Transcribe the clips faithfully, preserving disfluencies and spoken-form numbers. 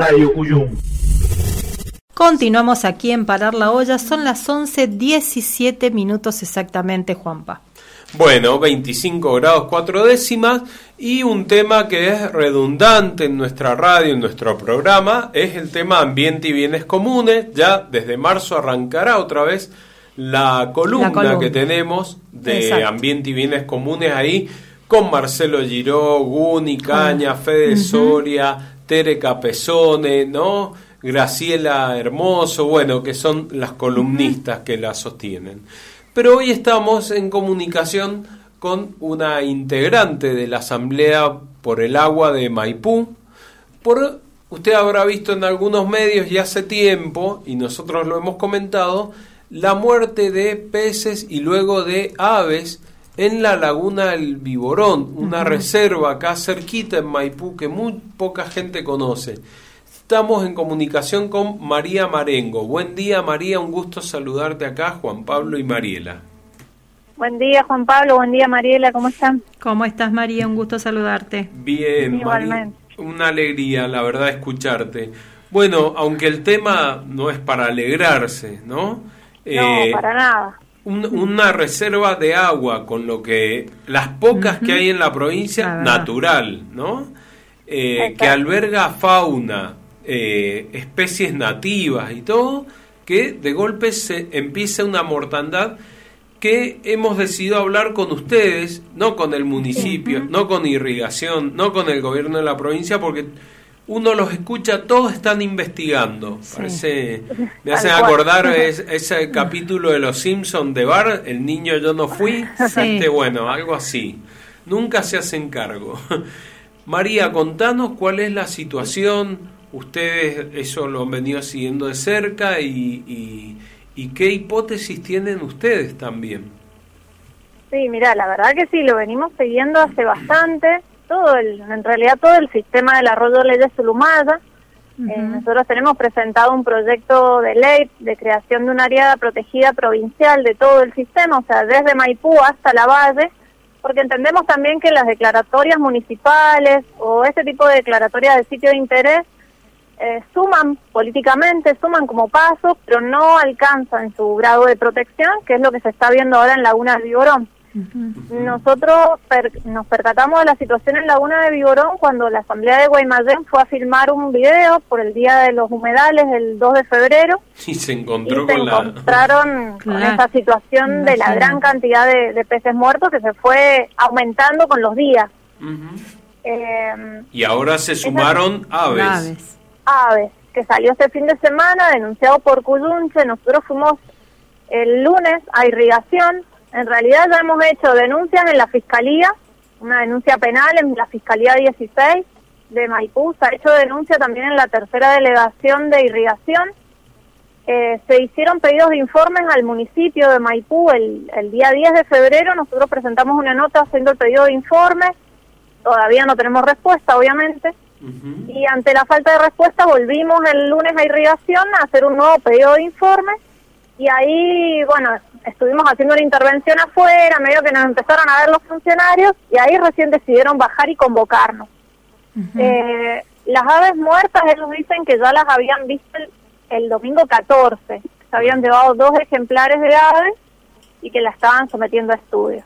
Radio Cuyum. Continuamos aquí en Parar la Olla, son las once diecisiete minutos exactamente, Juanpa. Bueno, veinticinco grados cuatro décimas, y un tema que es redundante en nuestra radio, en nuestro programa, es el tema ambiente y bienes comunes. Ya desde marzo arrancará otra vez la columna, la columna. que tenemos de Exacto. ambiente y bienes comunes ahí, con Marcelo Giró, Guni Caña, Fede uh-huh. Soria, Tere Capesone, ¿no? Graciela Hermoso, bueno, que son las columnistas uh-huh. que la sostienen. Pero hoy estamos en comunicación con una integrante de la Asamblea por el Agua de Maipú. Por, usted habrá visto en algunos medios ya hace tiempo, y nosotros lo hemos comentado, la muerte de peces y luego de aves en la laguna El Viborón, una uh-huh. reserva acá cerquita en Maipú que muy poca gente conoce. Estamos en comunicación con María Marengo. Buen día, María, un gusto saludarte acá, Juan Pablo y Mariela. Buen día, Juan Pablo, buen día, Mariela, ¿cómo están? ¿Cómo estás, María? Un gusto saludarte. Bien, igualmente. María, una alegría, la verdad, escucharte. Bueno, aunque el tema no es para alegrarse, ¿no? No, eh, para nada. Un, una reserva de agua, con lo que las pocas uh-huh. que hay en la provincia, la natural, ¿no? Eh, que alberga fauna, eh, especies nativas y todo, que de golpe se empieza una mortandad que hemos decidido hablar con ustedes, no con el municipio, uh-huh. no con irrigación, no con el gobierno de la provincia, porque uno los escucha, todos están investigando. Sí. Parece, me hacen acordar es, ese capítulo de Los Simpsons de Bart, el niño yo no fui, sí. este, bueno, algo así. Nunca se hacen cargo. María, contanos cuál es la situación. Ustedes eso lo han venido siguiendo de cerca y, y, y qué hipótesis tienen ustedes también. Sí, mira, la verdad que sí, lo venimos siguiendo hace bastante. Todo el, en realidad todo el sistema del arroyo Leyes Zulumaya. Uh-huh. Eh, nosotros tenemos presentado un proyecto de ley de creación de un área protegida provincial de todo el sistema, o sea, desde Maipú hasta la Valle, porque entendemos también que las declaratorias municipales o este tipo de declaratorias de sitio de interés eh, suman políticamente, suman como pasos, pero no alcanzan su grado de protección, que es lo que se está viendo ahora en Laguna del Viborón. Uh-huh. Nosotros per, nos percatamos de la situación en Laguna de Viborón cuando la Asamblea de Guaymallén fue a filmar un video por el Día de los Humedales el dos de febrero y se encontró y con se la... encontraron con claro. esa situación de la gran cantidad de, de peces muertos que se fue aumentando con los días. Uh-huh. eh, y ahora se sumaron esas, aves. aves aves que salió este fin de semana denunciado por Cuyunche. Nosotros fuimos el lunes a irrigación. En realidad ya hemos hecho denuncias en la Fiscalía, una denuncia penal en la Fiscalía dieciséis de Maipú, se ha hecho denuncia también en la tercera delegación de irrigación. Eh, se hicieron pedidos de informes al municipio de Maipú el, el día diez de febrero, nosotros presentamos una nota haciendo el pedido de informes, todavía no tenemos respuesta, obviamente, uh-huh. y ante la falta de respuesta volvimos el lunes a irrigación a hacer un nuevo pedido de informes, y ahí, bueno, estuvimos haciendo una intervención afuera, medio que nos empezaron a ver los funcionarios, y ahí recién decidieron bajar y convocarnos. Uh-huh. Eh, las aves muertas, ellos dicen que ya las habían visto el, el domingo catorce, se habían llevado dos ejemplares de aves y que la estaban sometiendo a estudios.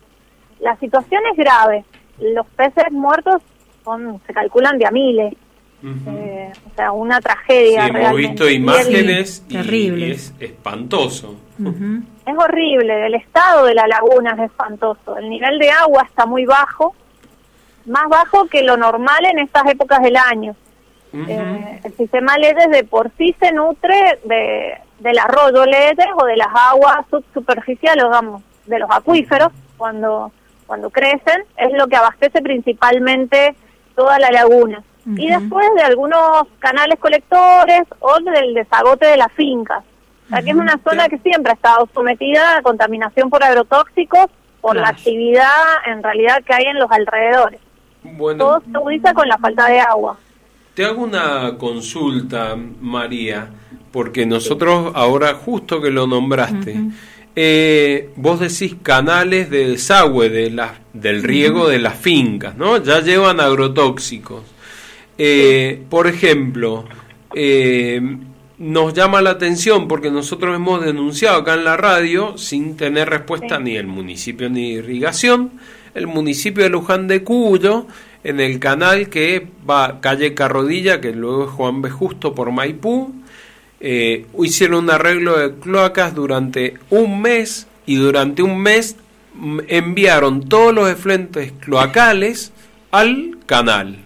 La situación es grave, los peces muertos son, se calculan de a miles. Uh-huh. eh, o sea, una tragedia. Sí, hemos visto imágenes y, y es espantoso. Uh-huh. Es horrible, el estado de la laguna es espantoso, el nivel de agua está muy bajo, más bajo que lo normal en estas épocas del año. Uh-huh. eh, el sistema Leyes de por sí se nutre de del arroyo Leyes o de las aguas subsuperficiales, digamos, de los acuíferos, cuando, cuando crecen, es lo que abastece principalmente toda la laguna. Uh-huh. Y después de algunos canales colectores o del desagote de las fincas. O sea, que es una zona que siempre ha estado sometida a contaminación por agrotóxicos, por claro. la actividad en realidad que hay en los alrededores. Bueno, todo se agudiza con la falta de agua. Te hago una consulta, María, porque nosotros ahora, justo que lo nombraste, uh-huh. eh, vos decís canales de desagüe de la, del riego uh-huh. de las fincas, ¿no? Ya llevan agrotóxicos. Eh, por ejemplo, eh, nos llama la atención porque nosotros hemos denunciado acá en la radio, sin tener respuesta sí. ni el municipio ni irrigación, el municipio de Luján de Cuyo, en el canal que va calle Carrodilla, que luego es Juan B. Justo por Maipú, eh, hicieron un arreglo de cloacas durante un mes, y durante un mes enviaron todos los efluentes cloacales al canal.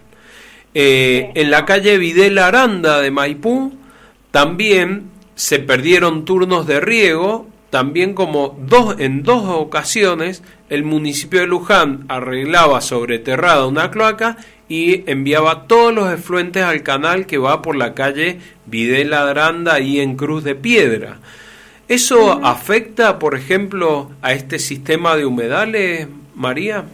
Eh, en la calle Videla Aranda de Maipú también se perdieron turnos de riego, también como dos en dos ocasiones el municipio de Luján arreglaba sobreterrada una cloaca y enviaba todos los efluentes al canal que va por la calle Videla Aranda y en Cruz de Piedra. ¿Eso uh-huh. afecta, por ejemplo, a este sistema de humedales, María?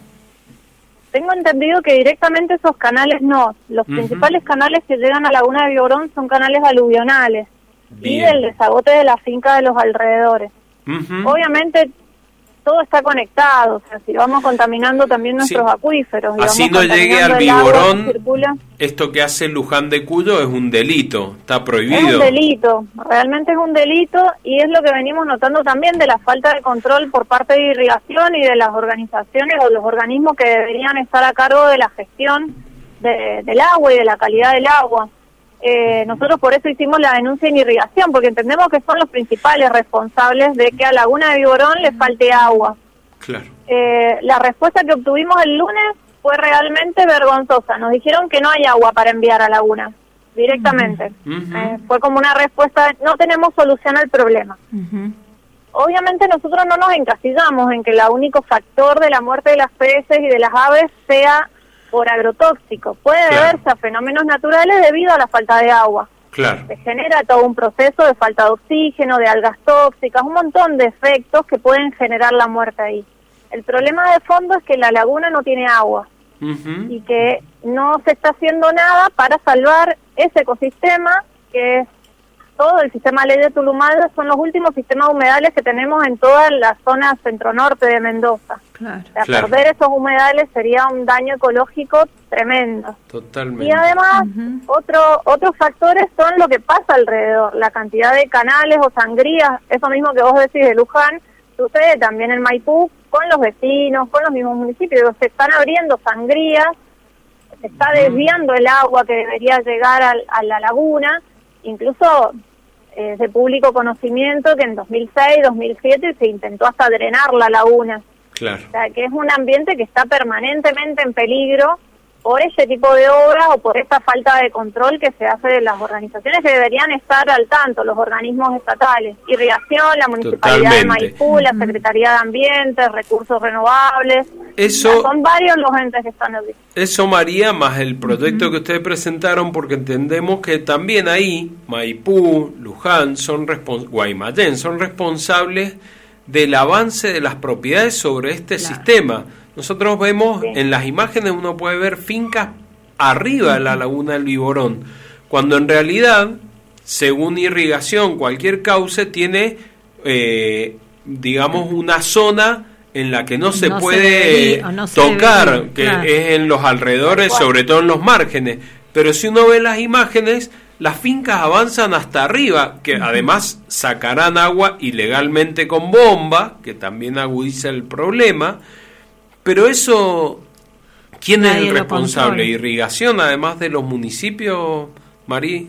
Tengo entendido que directamente esos canales no. Los uh-huh. principales canales que llegan a Laguna de Viborón son canales aluvionales. Bien. Y del desagote de la finca de los alrededores. Uh-huh. Obviamente todo está conectado, o sea, si vamos contaminando también nuestros sí. acuíferos. Así no llegue al Viborón, esto que hace Luján de Cuyo es un delito, está prohibido. Es un delito, realmente es un delito, y es lo que venimos notando también de la falta de control por parte de irrigación y de las organizaciones o los organismos que deberían estar a cargo de la gestión de, del agua y de la calidad del agua. Eh, nosotros por eso hicimos la denuncia en irrigación, porque entendemos que son los principales responsables de que a Laguna de Viborón le falte agua. Claro. Eh, la respuesta que obtuvimos el lunes fue realmente vergonzosa. Nos dijeron que no hay agua para enviar a Laguna, directamente. Uh-huh. Eh, fue como una respuesta, no tenemos solución al problema. Uh-huh. Obviamente nosotros no nos encasillamos en que el único factor de la muerte de las peces y de las aves sea por agrotóxico. Puede claro. deberse a fenómenos naturales debido a la falta de agua. Claro. Se genera todo un proceso de falta de oxígeno, de algas tóxicas, un montón de efectos que pueden generar la muerte ahí. El problema de fondo es que la laguna no tiene agua uh-huh. y que no se está haciendo nada para salvar ese ecosistema que es todo el sistema Ley de Tulumadre. Son los últimos sistemas humedales que tenemos en toda la zona centro-norte de Mendoza. Claro. O sea, claro. perder esos humedales sería un daño ecológico tremendo. Totalmente. Y además, uh-huh. otro, otros factores son lo que pasa alrededor, la cantidad de canales o sangrías, eso mismo que vos decís de Luján, sucede también en Maipú, con los vecinos, con los mismos municipios, se están abriendo sangrías, se está desviando el agua que debería llegar a, a la laguna, incluso es de público conocimiento que en dos mil seis, dos mil siete se intentó hasta drenar la laguna. Claro. O sea, que es un ambiente que está permanentemente en peligro por ese tipo de obras o por esta falta de control que se hace de las organizaciones que deberían estar al tanto, los organismos estatales, irrigación, la Municipalidad Totalmente. de Maipú, la Secretaría de Ambiente, Recursos Renovables. Eso, o sea, son varios los entes que están allí. Eso, María, más el proyecto uh-huh. que ustedes presentaron, porque entendemos que también ahí Maipú, Luján, son respons- Guaymallén son responsables del avance de las propiedades sobre este claro. sistema. Nosotros vemos, sí. en las imágenes uno puede ver fincas arriba de la laguna del Viborón, cuando en realidad, según irrigación, cualquier cauce tiene, eh, digamos, una zona en la que no se no puede se debería, no se tocar, debería, que claro. es en los alrededores, sobre todo en los márgenes. Pero si uno ve las imágenes, las fincas avanzan hasta arriba, que uh-huh. además sacarán agua ilegalmente con bomba, que también agudiza el problema. Pero eso, ¿quién Nadie es el responsable? ¿Irrigación, además de los municipios, María?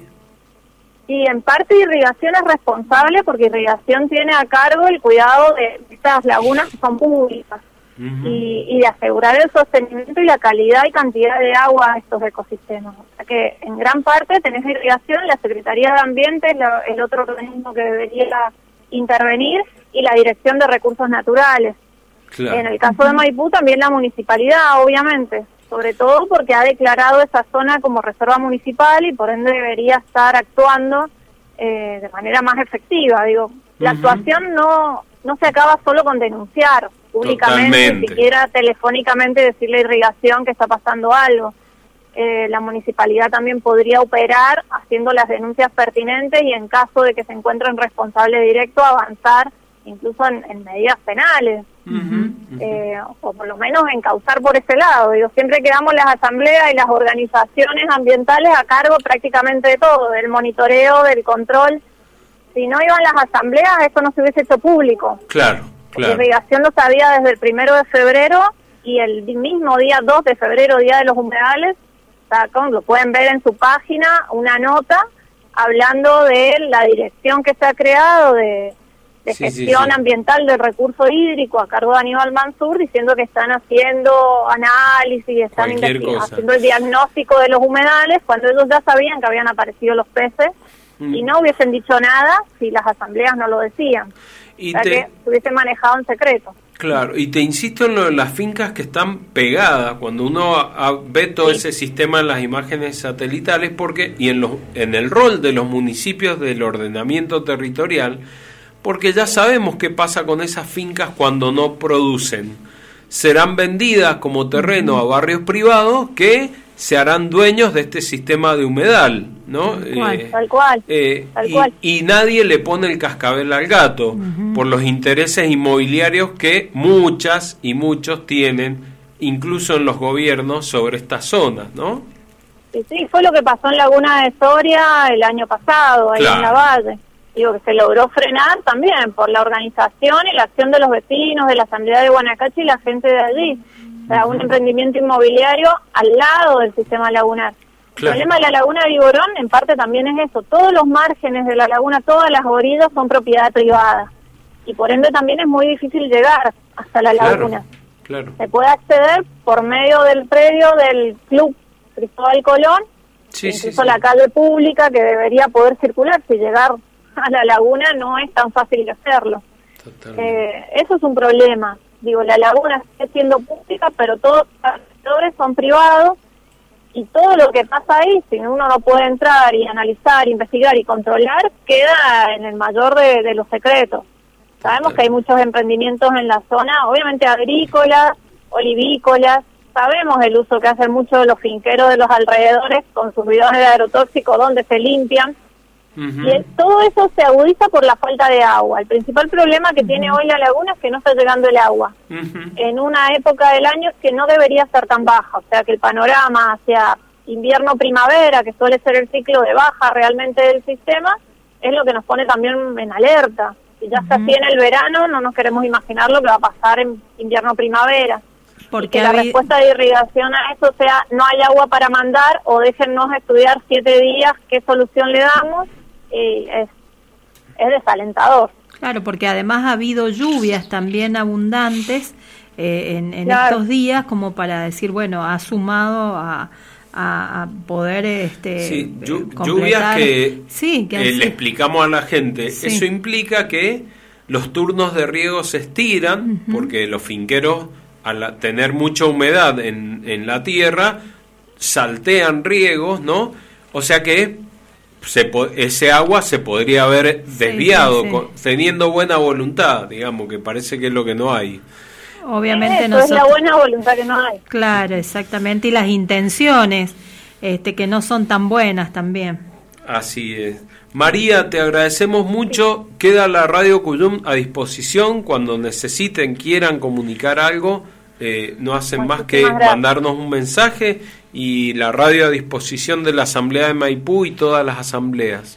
Sí, en parte Irrigación es responsable porque Irrigación tiene a cargo el cuidado de estas lagunas que son públicas uh-huh. y, y de asegurar el sostenimiento y la calidad y cantidad de agua a estos ecosistemas. O sea que en gran parte tenés Irrigación, la Secretaría de Ambiente es la, el otro organismo que debería intervenir, y la Dirección de Recursos Naturales. Claro. En el caso de Maipú también la municipalidad, obviamente, sobre todo porque ha declarado esa zona como reserva municipal y por ende debería estar actuando eh, de manera más efectiva. Digo, la uh-huh. actuación no no se acaba solo con denunciar públicamente, Totalmente. ni siquiera telefónicamente decirle a Irrigación que está pasando algo. Eh, la municipalidad también podría operar haciendo las denuncias pertinentes y en caso de que se encuentren responsables directos avanzar incluso en, en medidas penales. Uh-huh, uh-huh. Eh, o por lo menos encauzar por ese lado. Digo, siempre quedamos las asambleas y las organizaciones ambientales a cargo prácticamente de todo, del monitoreo, del control. Si no iban las asambleas, esto no se hubiese hecho público. Claro, claro. La irrigación lo sabía desde el primero de febrero y el mismo día dos de febrero, Día de los Humedales, sacan, lo pueden ver en su página, una nota hablando de la dirección que se ha creado de, de sí, gestión sí, sí. ambiental del recurso hídrico a cargo de Aníbal Mansur, diciendo que están haciendo análisis, están haciendo el diagnóstico de los humedales, cuando ellos ya sabían que habían aparecido los peces mm. y no hubiesen dicho nada si las asambleas no lo decían. Y o sea te... que se hubiese manejado en secreto. Claro, y te insisto en lo de las fincas que están pegadas, cuando uno a, a, ve todo sí. ese sistema en las imágenes satelitales, porque y en, los, en el rol de los municipios del ordenamiento territorial, porque ya sabemos qué pasa con esas fincas cuando no producen. Serán vendidas como terreno a barrios privados que se harán dueños de este sistema de humedal, ¿no? Tal cual, eh, tal cual, eh, tal y, cual. Y nadie le pone el cascabel al gato uh-huh. por los intereses inmobiliarios que muchas y muchos tienen, incluso en los gobiernos, sobre estas zonas, ¿no? Sí, sí, fue lo que pasó en Laguna de Soria el año pasado, ahí claro. en la Valle. Digo, que se logró frenar también por la organización y la acción de los vecinos, de la Asamblea de Guanacache y la gente de allí. O sea, un emprendimiento inmobiliario al lado del sistema lagunar. Claro. El problema de la laguna de Vigorón, en parte, también es eso. Todos los márgenes de la laguna, todas las orillas son propiedad privada. Y por ende también es muy difícil llegar hasta la claro, laguna. Claro. Se puede acceder por medio del predio del Club Cristóbal Colón, sí, incluso sí, sí. la calle pública que debería poder circular. Si llegar a la laguna no es tan fácil de hacerlo. Eh, eso es un problema. Digo, la laguna sigue siendo pública, pero todos los sectores son privados y todo lo que pasa ahí, si uno no puede entrar y analizar, investigar y controlar, queda en el mayor de, de los secretos. Sabemos que hay muchos emprendimientos en la zona, obviamente agrícolas, olivícolas, sabemos el uso que hacen muchos de los finqueros de los alrededores con sus bidones de agrotóxicos donde se limpian. Uh-huh. Y el, todo eso se agudiza por la falta de agua. El principal problema que uh-huh. tiene hoy la laguna es que no está llegando el agua uh-huh. en una época del año que no debería ser tan baja, o sea que el panorama hacia invierno-primavera, que suele ser el ciclo de baja realmente del sistema, es lo que nos pone también en alerta. Si ya uh-huh. está así en el verano, no nos queremos imaginar lo que va a pasar en invierno-primavera. Porque y que la había... respuesta de irrigación a eso sea no hay agua para mandar o déjennos estudiar siete días qué solución le damos. Y es, es desalentador. Claro, porque además ha habido lluvias también abundantes eh, en, en claro. estos días, como para decir, bueno, ha sumado a, a, a poder este, sí, llu- lluvias que, sí, que eh, le explicamos a la gente. Sí. Eso implica que los turnos de riego se estiran, uh-huh. porque los finqueros, al tener mucha humedad en, en la tierra, saltean riegos, ¿no? O sea que Se, ese agua se podría haber desviado sí, sí, sí. Con, teniendo buena voluntad, digamos, que parece que es lo que no hay. Obviamente Eso nosotros, es la buena voluntad que no hay. Claro, exactamente, y las intenciones este, que no son tan buenas también. Así es. María, te agradecemos mucho. Sí. Queda la Radio Cuyum a disposición cuando necesiten, quieran comunicar algo. Eh, no hacen Muchísimas más que gracias. Mandarnos un mensaje y la radio a disposición de la Asamblea de Maipú y todas las asambleas.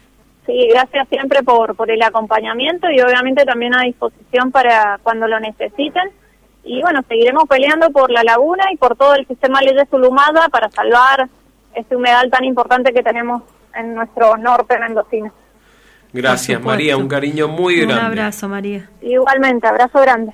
Sí, gracias siempre por, por el acompañamiento y obviamente también a disposición para cuando lo necesiten. Y bueno, seguiremos peleando por la laguna y por todo el sistema Leyes Zulumada para salvar este humedal tan importante que tenemos en nuestro norte mendocino. Gracias, María, un cariño muy grande. Un abrazo, María. Igualmente, abrazo grande.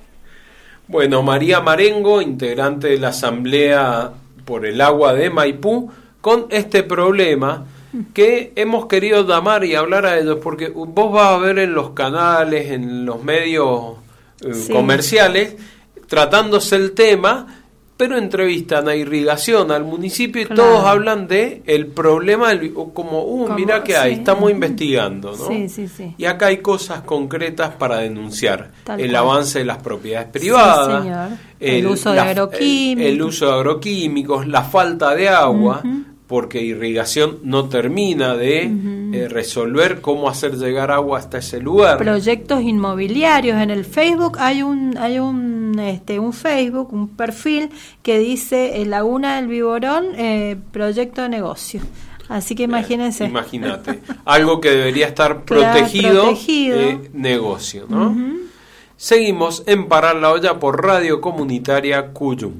Bueno, María Marengo, integrante de la Asamblea por el Agua de Maipú, con este problema que hemos querido llamar y hablar a ellos, porque vos vas a ver en los canales, en los medios eh, sí. comerciales, tratándose el tema, pero entrevistan a irrigación, al municipio, y claro. todos hablan de el problema, del, como, uh, mira que hay, sí. estamos investigando, ¿no? Sí, sí, sí. Y acá hay cosas concretas para denunciar. Tal el cual. Avance de las propiedades privadas, sí, señor. El, el uso la, de agroquímicos. El, el uso de agroquímicos, la falta de agua, uh-huh. porque irrigación no termina de... Uh-huh. eh, resolver cómo hacer llegar agua hasta ese lugar. Proyectos inmobiliarios. En el Facebook hay un hay un este un Facebook, un perfil que dice eh, Laguna del Viborón, eh, proyecto de negocio. Así que imagínense. Eh, imagínate. Algo que debería estar Claro, protegido, protegido. Eh, negocio, ¿no? Uh-huh. Seguimos en Parar la Olla por Radio Comunitaria Cuyum.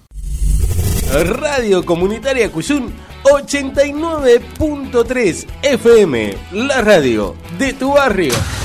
Radio Comunitaria Cuyum ochenta y nueve punto tres F M, la radio de tu barrio.